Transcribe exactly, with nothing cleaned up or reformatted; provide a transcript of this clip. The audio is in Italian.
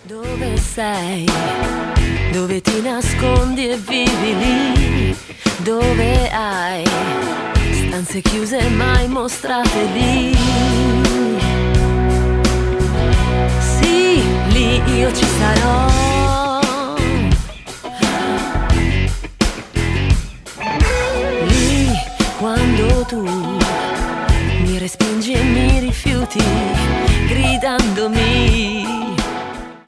Dove sei? Dove ti nascondi e vivi lì? Dove hai stanze chiuse mai mostrate lì? Sì, lì io ci sarò. Lì quando tu mi respingi e mi rifiuti, gridandomi